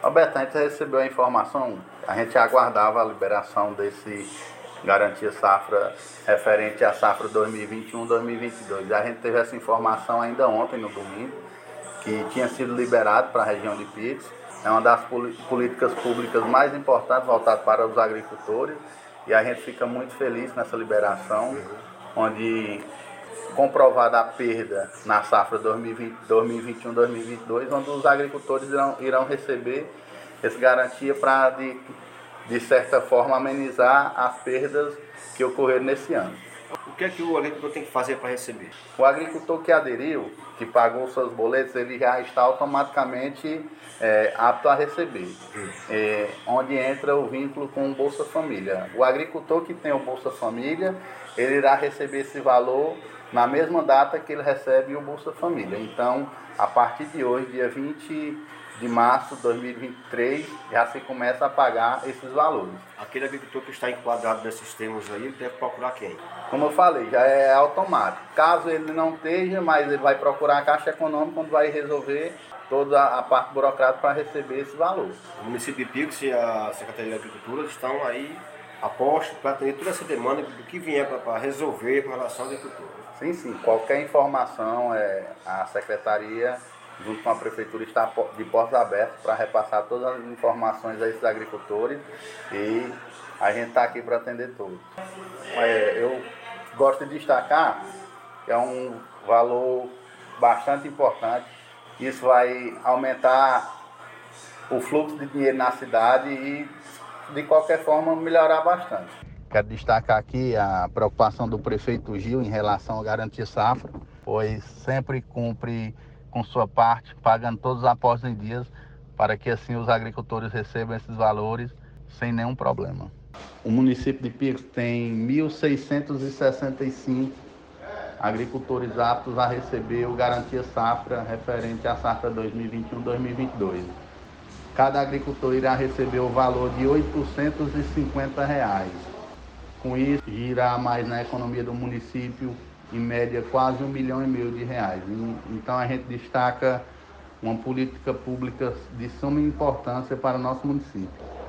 Alberto, a gente recebeu a informação, a gente aguardava a liberação desse Garantia Safra referente à safra 2021-2022. A gente teve essa informação ainda ontem, no domingo, que tinha sido liberado para a região de Pix. É uma das políticas públicas mais importantes voltadas para os agricultores e a gente fica muito feliz nessa liberação, onde comprovada a perda na safra 2021-2022, onde os agricultores irão receber essa garantia para, de certa forma, amenizar as perdas que ocorreram nesse ano. O que é que o agricultor tem que fazer para receber? O agricultor que aderiu, que pagou seus boletos, ele já está automaticamente apto a receber, onde entra o vínculo com o Bolsa Família. O agricultor que tem o Bolsa Família, ele irá receber esse valor na mesma data que ele recebe o Bolsa Família. Então, a partir de hoje, dia 20 de março de 2023, já se começa a pagar esses valores. Aquele agricultor que está enquadrado nesses termos aí, ele deve procurar quem? Como eu falei, já é automático. Caso ele não esteja, mas ele vai procurar a Caixa Econômica, onde vai resolver toda a parte burocrática para receber esse valor. O município de Pix e a Secretaria de Agricultura estão aí a posto para atender toda essa demanda do que vier para resolver com relação à agricultura. Sim. Qualquer informação, a Secretaria, junto com a Prefeitura, está de portas abertas para repassar todas as informações a esses agricultores e a gente está aqui para atender todos. Eu gosto de destacar que é um valor bastante importante. Isso vai aumentar o fluxo de dinheiro na cidade e, de qualquer forma, melhorar bastante. Quero destacar aqui a preocupação do prefeito Gil em relação à Garantia Safra, pois sempre cumpre com sua parte, pagando todos os aportes em dias, para que assim os agricultores recebam esses valores sem nenhum problema. O município de Pix tem 1.665 agricultores aptos a receber o Garantia Safra referente à safra 2021-2022. Cada agricultor irá receber o valor de R$ 850. Com isso, girar mais na economia do município, em média, quase R$ 1,5 milhão de reais. Então, a gente destaca uma política pública de suma importância para o nosso município.